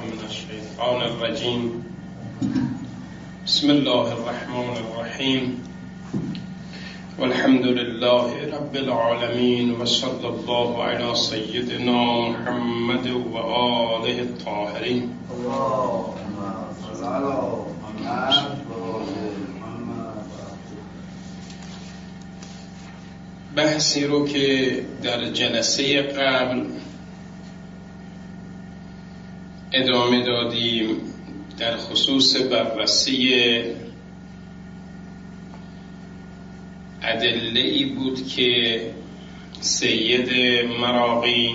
من الشیطان الرجیم. بسم الله الرحمن الرحیم. والحمد لله رب العالمین و صلی الله علی سیدنا محمد و آله الطاهرین. بحثی رو که در جلسه قبل ادامه دادیم در خصوص بررسی ادله‌ای بود که سید مراغی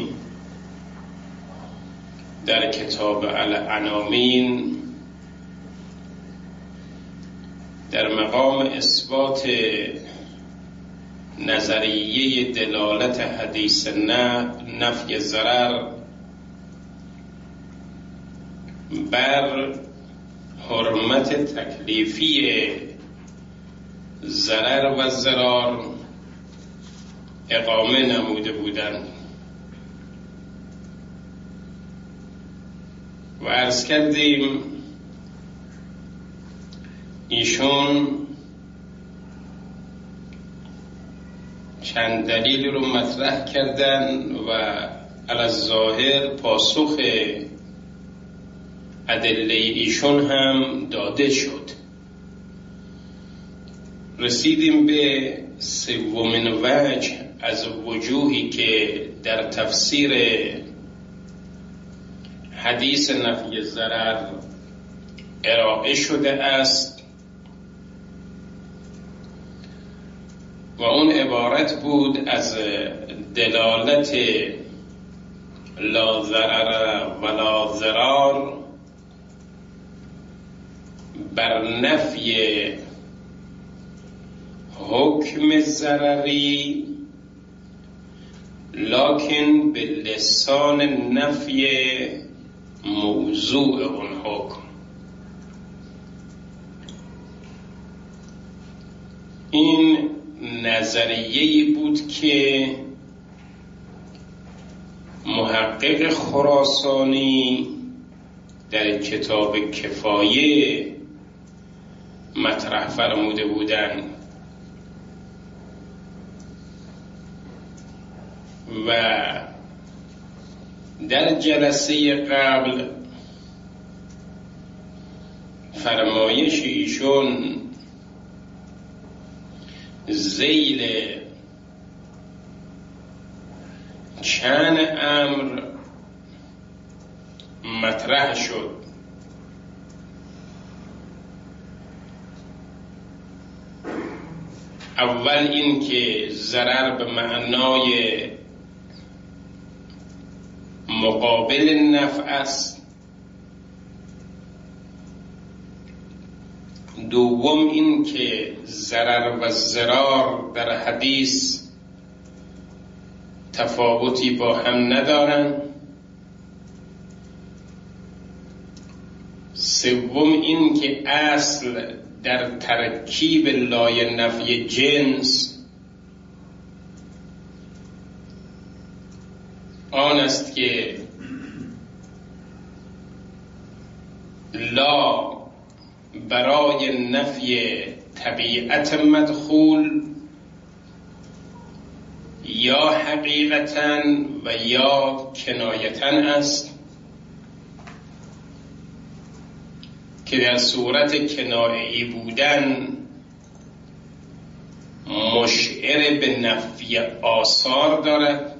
در کتاب العناوین در مقام اثبات نظریه دلالت حدیث نفی ضرر بر حرمت تکلیفی ضرر و ضرار اقامه نموده بودند و عرض کردیم ایشون چند دلیل رو مطرح کردن و علی الظاهر پاسخ ادله ایشون هم داده شد. رسیدیم به سومین وجه از وجوهی که در تفسیر حدیث نفی ضرر ارائه شده است و اون عبارت بود از دلالت لا ضرر ولا ضرار بر نفی حکم ضرری لکن به لسان نفی موضوع اون حکم. این نظریه‌ای بود که محقق خراسانی در کتاب کفایه مطرح فرموده بودند و در جلسه قبل فرمایش ایشون ذیل چند امر مطرح شد. اول این که ضرر به معنای مقابل نفع است. دوم این که ضرر و ضرار در حدیث تفاوتی با هم ندارند. سوم این که اصل در ترکیب لای نفی جنس آن است که لا برای نفی طبیعت مدخول یا حقیقتاً و یا کنایتاً است که در صورت کنایه‌ای بودن مشعر به نفی آثار دارد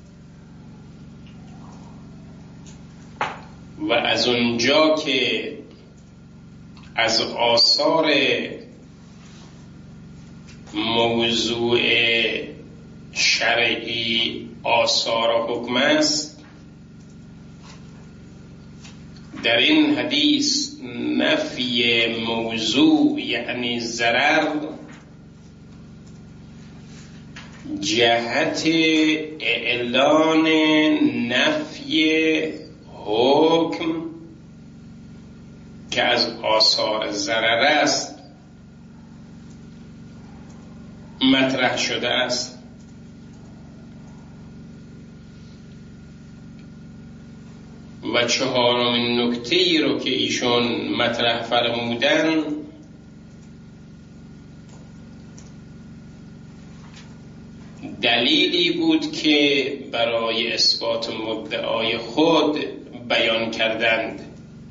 و از اونجا که از آثار موضوع شرعی آثار حکم است، در این حدیث نفی موضوع یعنی ضرر جهت اعلان نفی حکم که از آثار ضرر است مطرح شده است. و چهارمین نکته‌ای رو که ایشون مطرح فرمودن دلیلی بود که برای اثبات مدعای خود بیان کردند.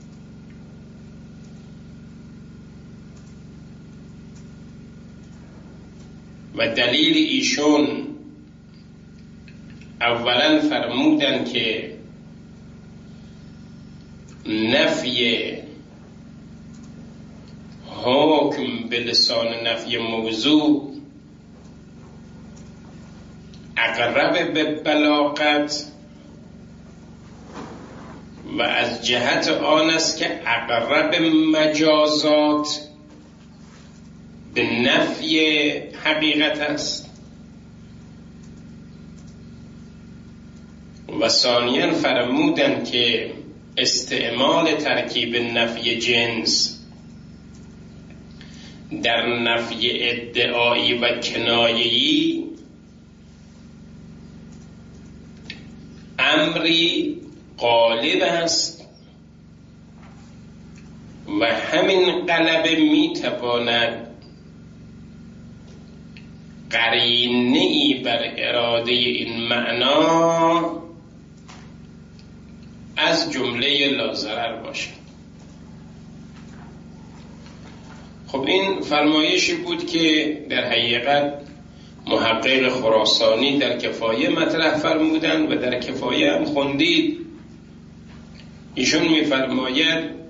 و دلیل ایشون اولا فرمودن که نفی حکم به لسان نفی موضوع اقرب به بلاغت و از جهت آن است که اقرب مجازات به نفی حقیقت است. و ثانیاً فرمودن که استعمال ترکیب نفی جنس در نفی ادعایی و کنایه‌ای امری غالب است و همین غلبه میتواند قرینه‌ای بر اراده این معنا از جمله لاضرر باشد. خب این فرمایشی بود که در حقیقت محقق خراسانی در کفایه مطرح فرمودن و در کفایه هم خوندید. ایشون میفرماید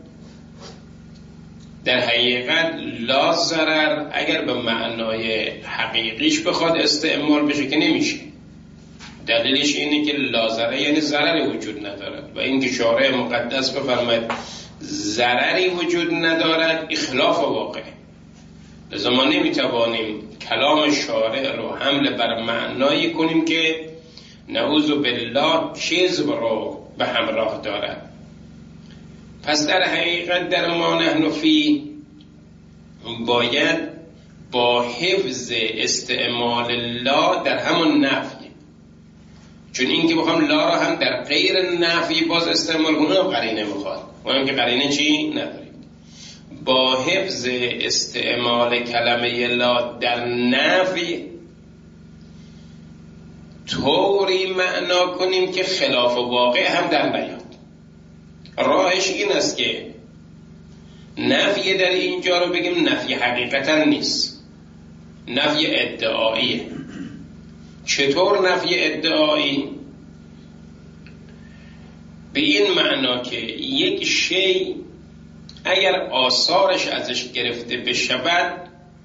در حقیقت لا ضرر اگر به معنای حقیقیش بخواد استعمال بشه که نمیشه. دلیلش اینه که لا ضرر یعنی ضرری وجود ندارد و این که شارع مقدس بفرماید ضرری وجود ندارد اخلاف واقع. لذا ما نمیتوانیم کلام شارع رو حمل بر معنایی کنیم که نعوذ بالله کذب رو به همراه دارد. پس در حقیقت در ما نحن فی باید با حفظ استعمال لا در همون نفی، چون این که بخوام لا را هم در غیر نفی باز استعمال کنم قرینه میخواد و هم که قرینه چی نداریم. با حفظ استعمال کلمه لا در نفی طوری معنا کنیم که خلاف واقع هم در نیاد. راهش این است که نفی در اینجا رو بگیم نفی حقیقتا نیست، نفی ادعاییه. چطور نفی ادعایی؟ به این معنا که یک شی اگر آثارش ازش گرفته بشود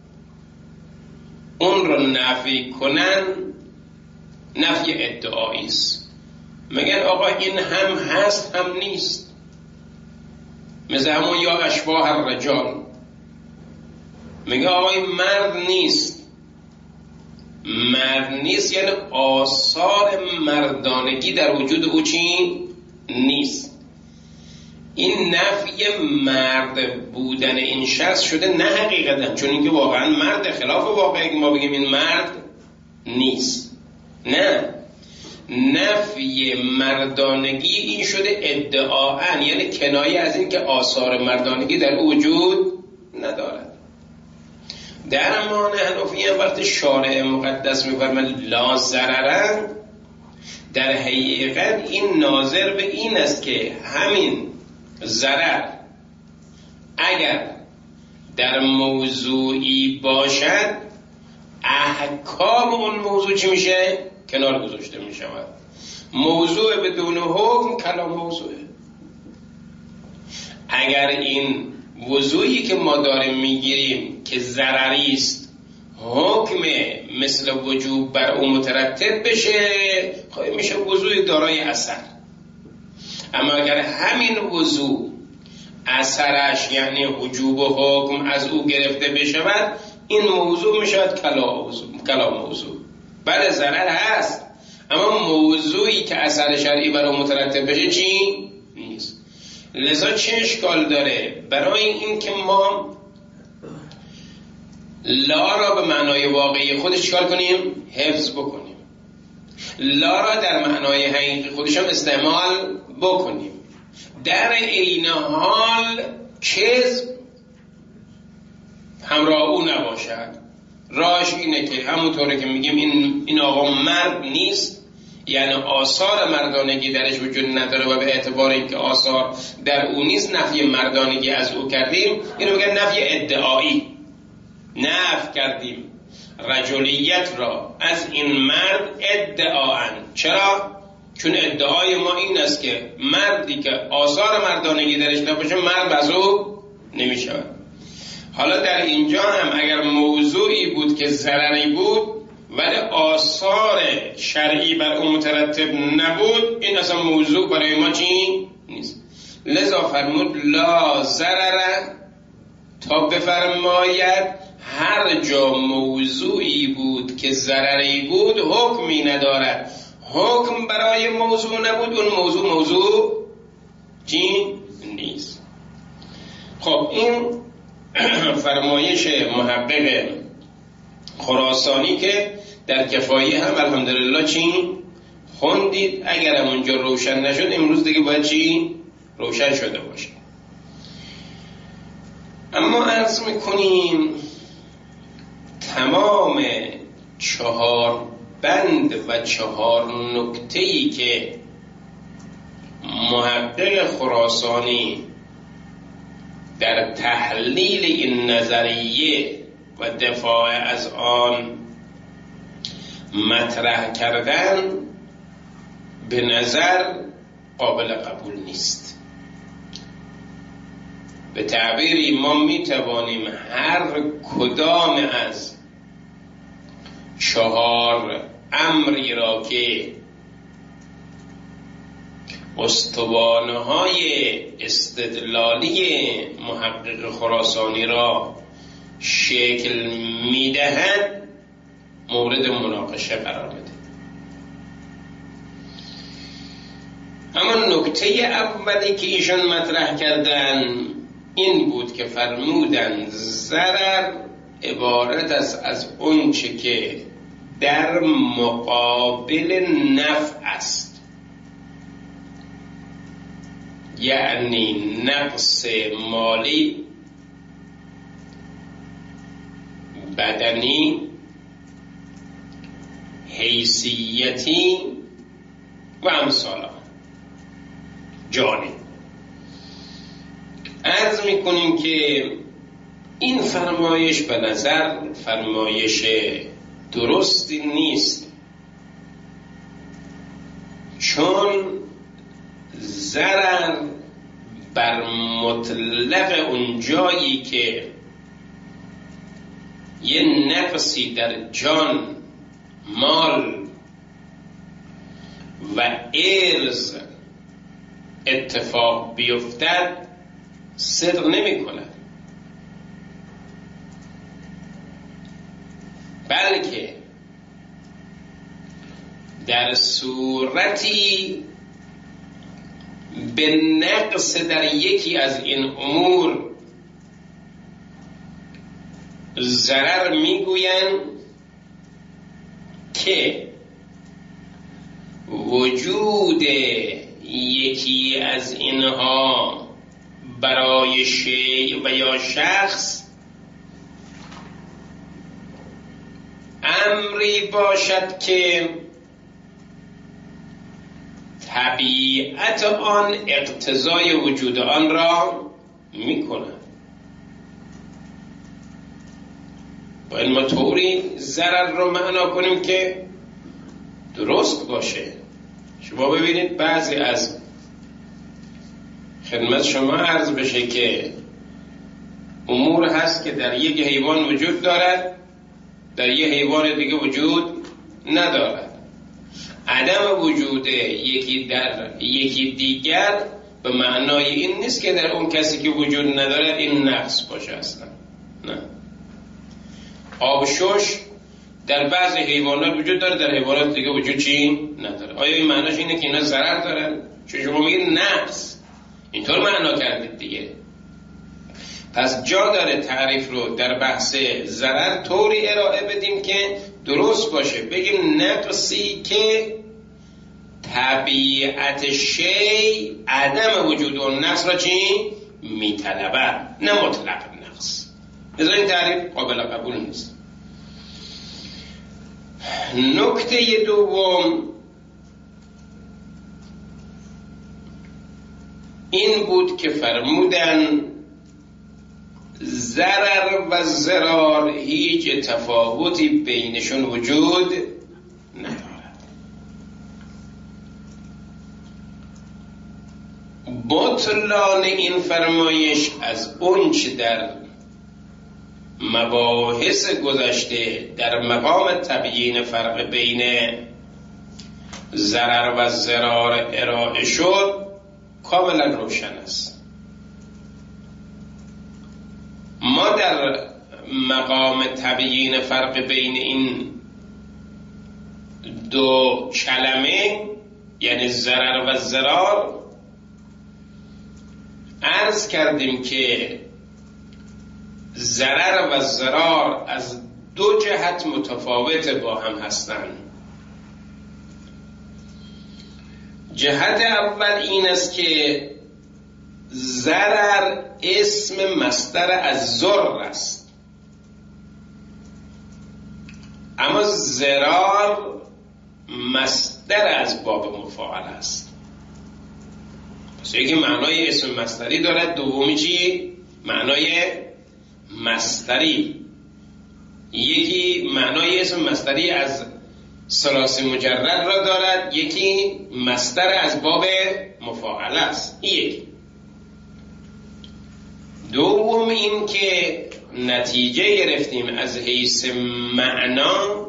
اون رو نفی کنن نفی ادعایی است. میگن آقا این هم هست هم نیست، مثل همون یا اشباه الرجال. میگه آقا این مرد نیست. مرد نیست یعنی آثار مردانگی در وجود او چی؟ نیست. این نفی مرد بودن این شخص شده نه حقیقتا، چون اینکه واقعا مرد خلاف واقعی ما بگیم این مرد نیست. نه، نفی مردانگی این شده ادعاً، یعنی کنایه از این که آثار مردانگی در وجود ندارد. در ما نحنفی وقت شارع مقدس می‌فرماید لا ضرر، در حقیقت این ناظر به این است که همین ضرر اگر در موضوعی باشد احکام اون موضوع چی میشه؟ کنار گذاشته می شود. موضوع بدون حکم کلام موضوعه. اگر این وضوعی که ما داریم میگیریم که ضرری است حکم مثل وجوب بر او مترتب بشه، خواهی میشه وضوع دارای اثر. اما اگر همین وضوع اثرش یعنی وجوب و حکم از او گرفته بشود این موضوع میشود کلام موضوع. بله ضرر هست اما موضوعی که اثر شرعی بر اون مترتب بشه چی؟ نیست. لذا چه اشکال داره؟ برای این که ما لا را به معنای واقعی خودش چیکار کنیم؟ حفظ بکنیم. لا را در معنای حقیقی خودش هم استعمال بکنیم. در عین حال کذب همراه او نباشد. راهش اینه که همونطوره که میگیم این آقا مرد نیست، یعنی آثار مردانگی درش وجود نداره و به اعتبار اینکه آثار در او نیست نفی مردانگی از او کردیم. اینو میگن نفی ادعایی. نفی کردیم رجولیت را از این مرد ادعاً. چرا؟ چون ادعای ما این است که مردی که آثار مردانگی درش نباشه مرد از او نمیشود. حالا در اینجا هم اگر موضوعی بود که ضرری بود ولی آثار شرعی بر اون مترتب نبود، این اصلا موضوع برای ما چی نیست. لذا فرمود لا ضرر، تا بفرماید هر جا موضوعی بود که ضرری بود حکمی ندارد. حکم برای موضوع نبود، اون موضوع چی نیست. خب این فرمایش محقق خراسانی که در کفایه هم الحمدلله چی خوندید. اگر هم اونجا روشن نشد امروز دیگه باید چی روشن شده باشه. اما عرض میکنیم تمام 4 بند و 4 نکته‌ای که محقق خراسانی در تحلیل این نظریه و دفاع از آن مطرح کردن به نظر قابل قبول نیست. به تعبیری ما می توانیم هر کدام از 4 امری را که استوانه‌های استدلالی محقق خراسانی را شکل می‌دهد مورد مناقشه قرار بده. اما نکته اولی که ایشان مطرح کردن این بود که فرمودن ضرر عبارت است از اون چه که در مقابل نفع است، یعنی نقص مالی، بدنی، حیثیتی و امثال جانی. عرض میکنیم که این فرمایش به نظر فرمایش درستی نیست، چون ضرر بر مطلق اون جایی که یه نقصی در جان، مال و عرض اتفاق بیفتد صدق نمی کند، بلکه در صورتی به نقص در یکی از این امور ضرر میگویند که وجود یکی از اینها برای شیء و یا شخص امری باشد که طبیعت آن اقتضای وجود آن را میکند. باید ما طوری ضرر رو معنا کنیم که درست باشه. شما ببینید بعضی از خدمت شما عرض بشه که امور هست که در یک حیوان وجود دارد، در یک حیوان دیگه وجود ندارد. عدم وجود یکی در یکی دیگر به معنای این نیست که در اون کسی که وجود ندارد این نقص باشه اصلا. نه. آبشوش در بعضی حیوانات وجود داره، در حیوانات دیگه وجود چی نداره. آیا این معناش اینه که اینا ضرر دارن؟ چون شما میگید نقص، اینطور معنا کردید دیگه. پس جا داره تعریف رو در بحث ضرر طوری ارائه بدیم که درست باشه. بگیم نقصی که طبیعت شی عدم وجود اون نقص را چی؟ میطلبد، نه مطلق نقص. لذا این تعریف قابل قبول نیست. نکته دوم این بود که فرمودن ضرر و ضرار هیچ تفاوتی بینشون وجود ندارد. بطلان این فرمایش از اونچه در مباحث گذشته در مقام تبیین فرق بین ضرر و ضرار ارائه شد کاملا روشن است. ما در مقام تبیین فرق بین این دو کلمه یعنی ضرر و ضرار عرض کردیم که ضرر و ضرار از دو جهت متفاوت با هم هستند. جهت اول این است که ضرر اسم مصدر از ضر است، اما ضرار مصدر از باب مفاعل است. پس یکی معنای اسم مصدری دارد، دومی چی؟ معنای مصدری. یکی معنای اسم مصدری از ثلاثی مجرد را دارد، یکی مصدر از باب مفاعل است. یک. دوم این که نتیجه گرفتیم از حیث معنا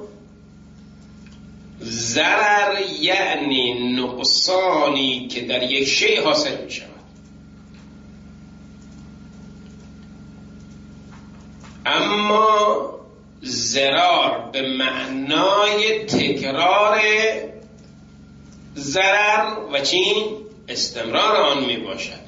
ضرر یعنی نقصانی که در یک شیء حاصل می شود، اما ضرار به معنای تکرار ضرر و چی؟ استمرار آن می باشد.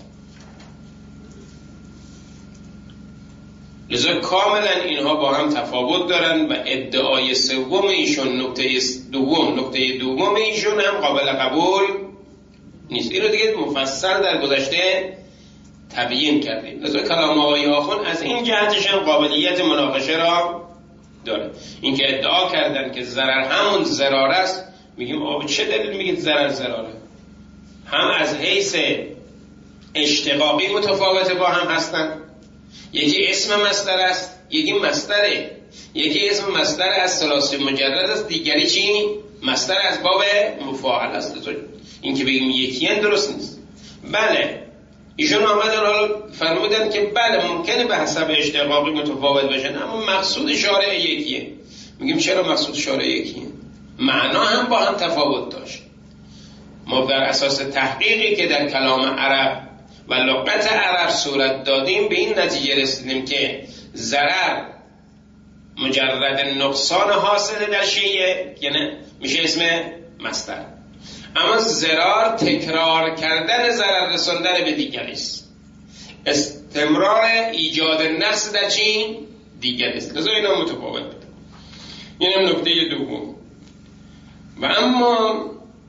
لذا کاملا اینها با هم تفاوت دارند و ادعای سوم ایشون نکته دوم ایشون هم قابل قبول نیست. این رو دیگه مفصل در گذشته تبیین کردیم. لذا کلام آقای آخوند از این جهتش هم قابلیت مناقشه را داره. این که ادعا کردن که ضرر همون ضرار است، میگیم آقا چه دلیل میگید ضرر ضراره؟ هم از حیث اشتقاقی متفاوت با هم هستن، یکی اسم مصدر است، یکی مصدره. یکی اسم مصدر از ثلاثی مجرد است، دیگری چی؟ مصدر از باب مفاعل است. این که بگیم یکیه درست نیست. بله ایشون آمدن حالا فرمودن که بله ممکنه به حسب اشتقاقی متفاوت باشن، اما مقصود شارع یکیه. میگیم چرا مقصود شارع یکیه؟ معنا هم با هم تفاوت داشت. ما در اساس تحقیقی که در کلام عرب و لغت عرب صورت دادیم به این نتیجه رسیدیم که ضرر مجرد نقصان حاصل در شیء یعنی میشه اسم مصدر، اما ضرار تکرار کردن ضرر رساندن به دیگری است، استمرار ایجاد نقص در چی؟ دیگری است. لذا اینا متفاوت بود. این هم نکته دوم. و اما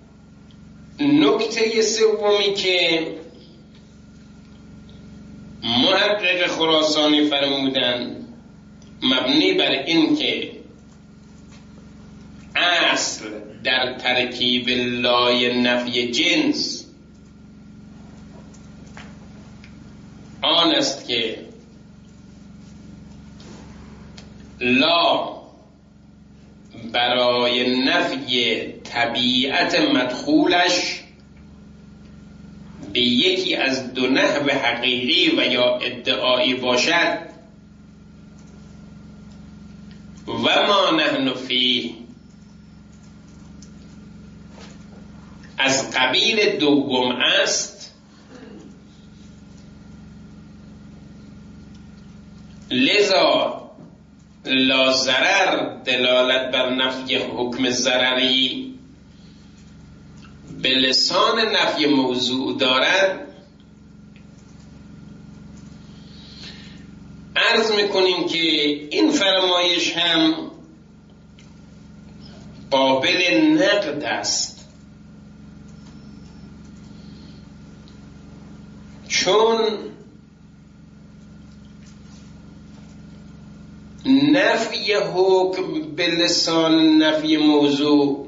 نکته سومی که محقق خراسانی فرمودن مبنی بر این که اصل در ترکیب لای نفی جنس آن است که لا برای نفی طبیعت مدخولش به یکی از دو نحو حقیقی و یا ادعایی باشد و ما نحن فیه از قبیل دوم است، لذا لا ضرر دلالت بر نفی حکم ضرری به لسان نفی موضوع دارد. عرض میکنیم که این فرمایش هم قابل نقد است، چون نفی حکم به لسان نفی موضوع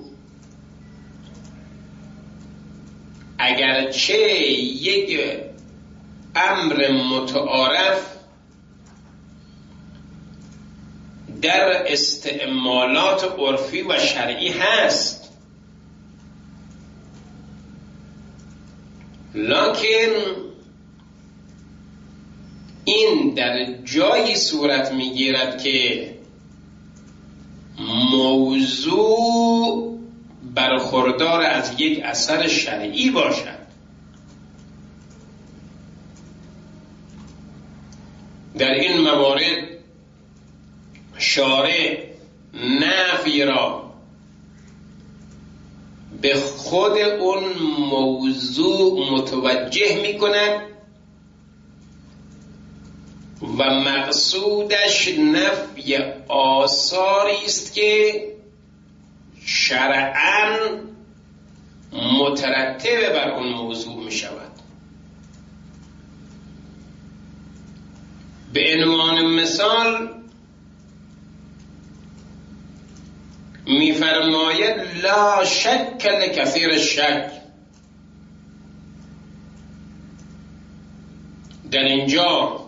اگرچه یک امر متعارف در استعمالات عرفی و شرعی هست، لکن این در جایی صورت میگیرد که موضوع برخوردار از یک اثر شرعی باشد. در این موارد شارع نفی را به خود اون موضوع متوجه می کند و مقصودش نفی آثاری است که شرعاً مترتب بر اون موضوع می شود. به عنوان مثال می‌فرماید لا شک لکثیر الشک. در اینجا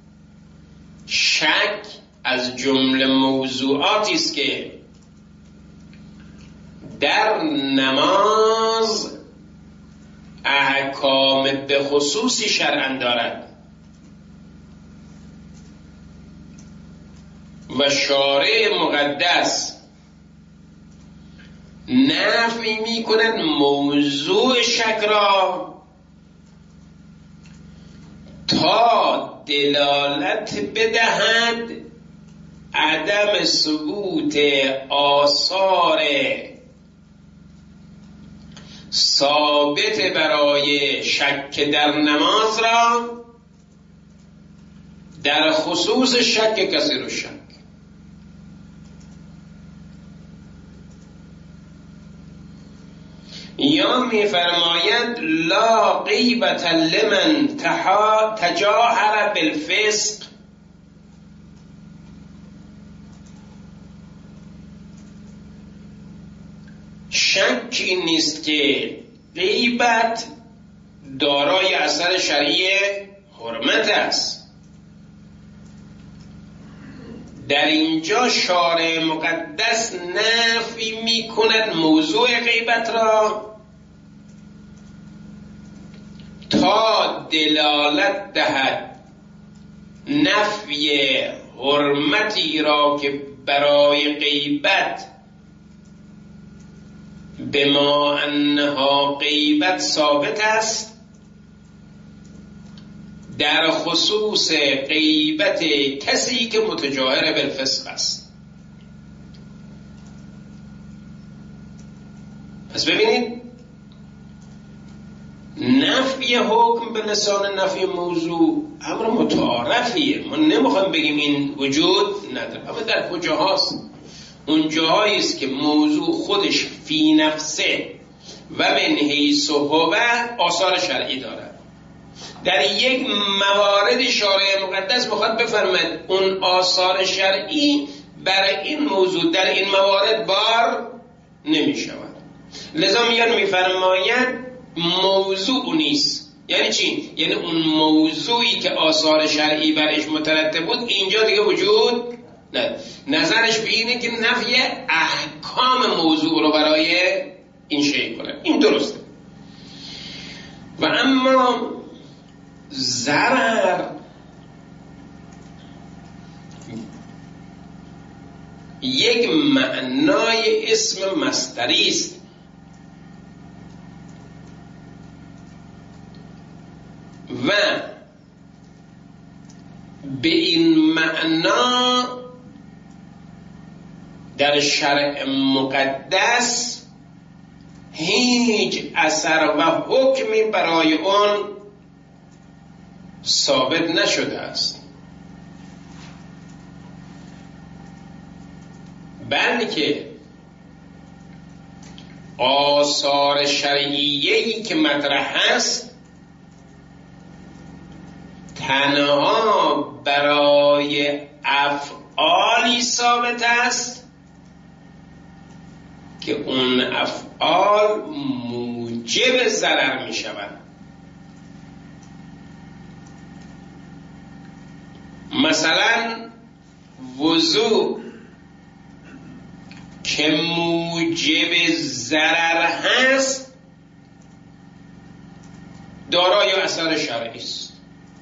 شک از جمله موضوعاتی است که در نماز احکام به خصوصی شرعاً دارد و شارع مقدس نفی می کند موضوع شک را تا دلالت بدهد عدم ثبوت آثار ثابت برای شک در نماز را در خصوص شک کثیر الشک. یا می‌فرماید لا غیبت لمن تجاهر بالفسق. شکی نیست که غیبت دارای اثر شرعی حرمت است. در اینجا شارع مقدس نفی می کند موضوع غیبت را تا دلالت دهد نفی حرمتی را که برای غیبت به ما انها غیبت ثابت است در خصوص غیبت کسی که متجاهر بالفسق است. پس ببینید نفی حکم به لسان نفی موضوع امر متعارفیه. ما نمیخوایم بگیم این وجود نداره، اما در کجاهاست؟ اون جاهایی است که موضوع خودش فی نفسه و من حیث هو آثار شرعی دارد. در یک موارد شارع مقدس میخواد بفرماید اون آثار شرعی برای این موضوع در این موارد بار نمی شود. لذا میفرماید موضوع نیست. یعنی چی؟ یعنی اون موضوعی که آثار شرعی برایش مترتب بود اینجا دیگه وجود نه. نظرش به اینه که نفی احکام موضوع رو برای این شیء کنه. این درسته. و اما ضرر یک معنای اسم مصدری است و به این معنا در شرع مقدس هیچ اثر و حکمی برای آن ثابت نشده است، بلکه آثار شرعیه‌ای که مطرح است تنها برای افعالی ثابت است که اون افعال موجب ضرر می شوند. مثلا وضو که موجب ضرر هست دارای اثر شرعی است.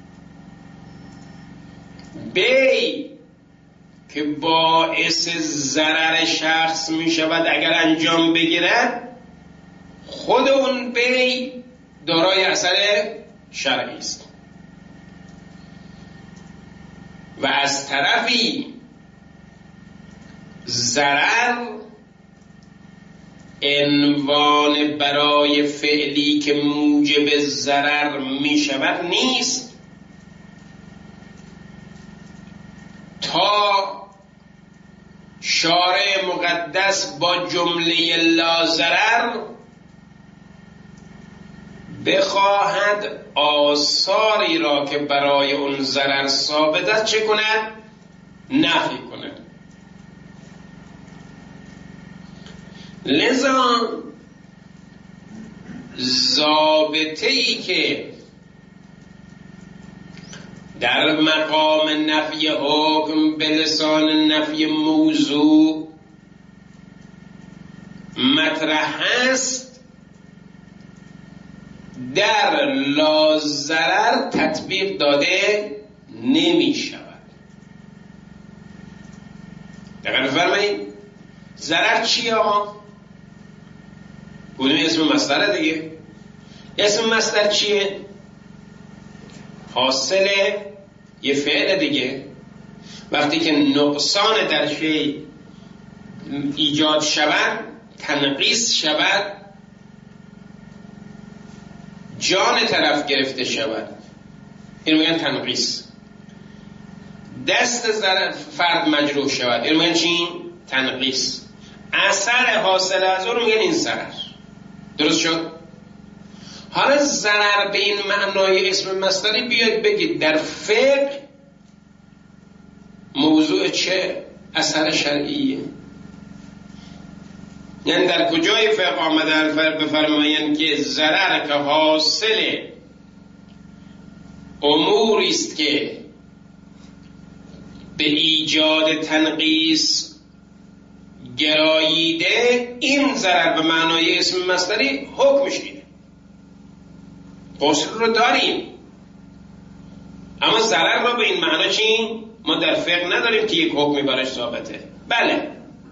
بی که باعث ضرر شخص می شود اگر انجام بگیرد، خود اون بی دارای اثر شرعی است. و از طرفی ضرر عنوان برای فعلی که موجب ضرر می شود نیست تا شارع مقدس با جمله لا ضرر بخواهد آثاری را که برای اون ضرر ثابت است چه کند؟ نفی کند. لذا ضابطه‌ای که در مقام نفی حکم به لسان نفی موضوع مطرح است، در لا ضرر تطبیق داده نمی شود. دقیق بفرمایید. ضرر چیه آقا؟ بودیم اسم مصدر دیگه. اسم مصدر چیه؟ حاصل یه فعل دیگه. وقتی که نقصان در شی ایجاد شود، تنقیص شود، جان طرف گرفته شود، این میگن تنقیص. دست فرد مجروح شود، این میگن چی؟ تنقیص. اثر حاصل از اون میگن این ضرر. درست شد؟ حالا ضرر به این معنای اسم مصدری بیاید بگید در فقه موضوع چه اثر شرعیه؟ یعنی در کجای فقه آمدن بفرمایند که ضرر که حاصل اموری است که به ایجاد تنقیص گراییده، این ضرر به معنای اسم مصدری حکمش اینه. غسل رو داریم، اما ضرر رو به این معنی چی؟ ما در فقه نداریم که یک حکمی براش ثابته. بله،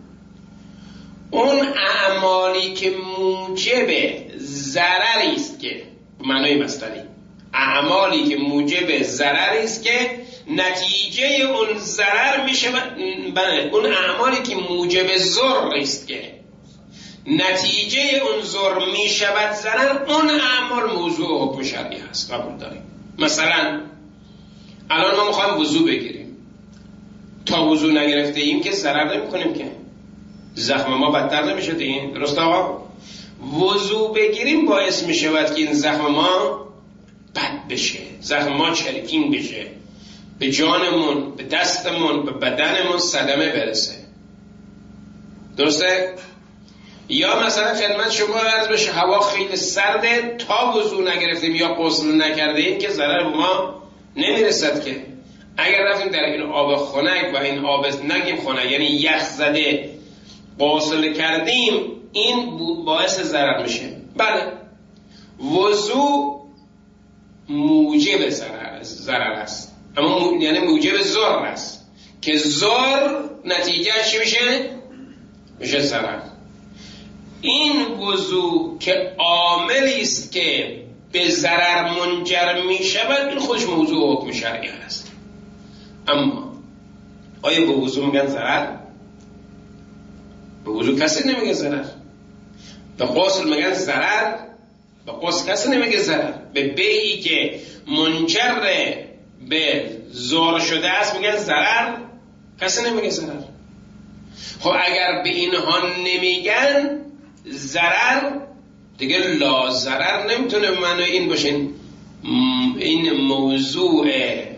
اون اعمالی که موجب ضرری است که معنای مصدری، اعمالی که موجب ضرری است که نتیجه اون ضرر میشه، بله، اون اعمالی که موجب ضرر است که نتیجه اون ضرر میشود ضرر، اون اعمال موضوع حکم شرعی هست. قبول داریم. مثلا الان ما میخوایم وضو بگیریم، تا وضو نگرفته ایم که ضرر نمی کنیم که زخم ما بدتر نمیشه دیگه. درست آقا؟ وضو بگیریم باعث میشود که این زخم ما بد بشه، زخم ما چرکین بشه، به جانمون، به دستمون، به بدنمون صدمه برسه. درسته؟ یا مثلا خدمت شما عرض بشه هوا خیلی سرده، تا وضو نگرفتیم یا غسل نکردیم که ضرر به ما نمیرسد که. اگر رفتیم در این آب خنک و این آب نگیم خنک یعنی یخ زده غسل کردیم، این باعث ضرر میشه. بله، وضو موجب ضرر است، اما یعنی موجب ضرر است که ضرر نتیجه چی میشه؟ میشه ضرر. این وضو که عاملی است که به ضرر منجر میشود، این خودش موضوع حکم شرعی است. اما آیا به وضو میگن ضرر؟ به وضو کسی نمیگه ضرر. به غسل میگن ضرر؟ به غسل کسی نمیگه ضرر. به بیعی که منجر به ضرر شده است میگن ضرر؟ کسی نمیگه ضرر. خب اگر به اینها نمیگن ضرر، دیگه لا ضرر نمیتونه معنی این باشه. این موضوع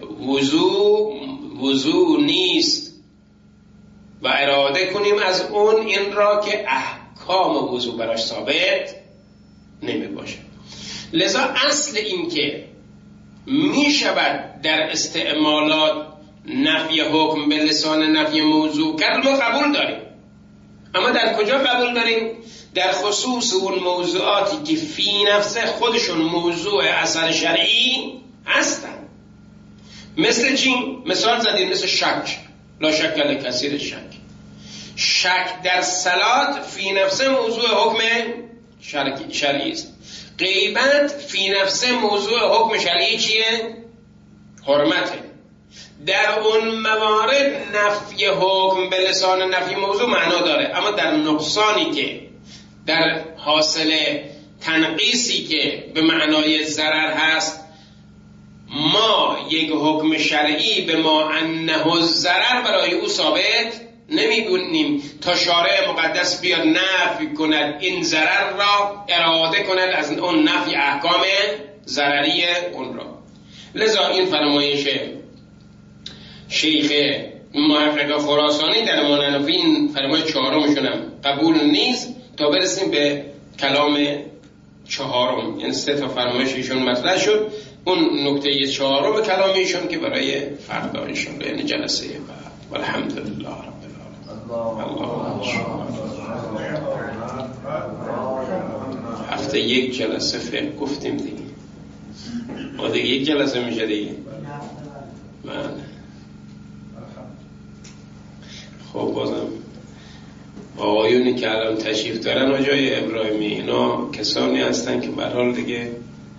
وضوع نیست و اراده کنیم از اون این را که احکام وضوع براش ثابت نمی باشه. لذا اصل این که می شود در استعمالات نفی حکم به لسان نفی موضوع کرد ما قبول داریم، اما در کجا قبول داریم؟ در خصوص اون موضوعاتی که فی نفسه خودشون موضوع اثر شرعی هستن. مثل چی؟ مثال زدیم مثل شک، لا شک لکثیر شک در صلات فی نفسه موضوع حکم شرعی است. غیبت فی نفسه موضوع حکم شرعی چیه؟ حرمته. در اون موارد نفی حکم به لسان نفی موضوع معنا داره، اما در نقصانی که در حاصل تنقیصی که به معنای ضرر هست، ما یک حکم شرعی به ما انه الضرر برای او ثابت نمی‌کنیم تا شارع مقدس بیاد نفی کند این ضرر را، اراده کند از اون نفی احکام ضرری اون را. لذا این فرمایش شیخ محقق خراسانی در مانند این فرمایش چهارمشون هم قبول نیست تا برسیم به کلام چهارم. یعنی 3 تا فرمایش ایشون مطرح شد، اون نکته چهارم کلام ایشون که برای فردا ایشون یعنی جلسه بعد. والحمدلله رب العالمین. هفته یک جلسه فقه گفتیم دیگه، ما دیگه یک جلسه میشه دیگه. خب بازم آقایونی که الان تشریف دارن آجای ابراهیمی، اینا کسانی هستن که به هر حال دیگه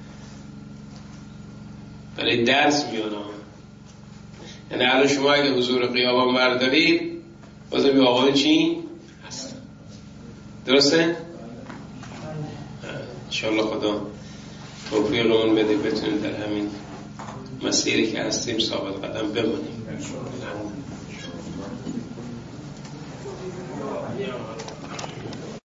برای درس میان. یعنی الان شما اگه حضور قیابان بردارید بازم یه آقای چی هستن، درسته؟ انشاءالله خدا توفیقمون بده بتونیم در همین مسیری که هستیم ثابت قدم بمانیم.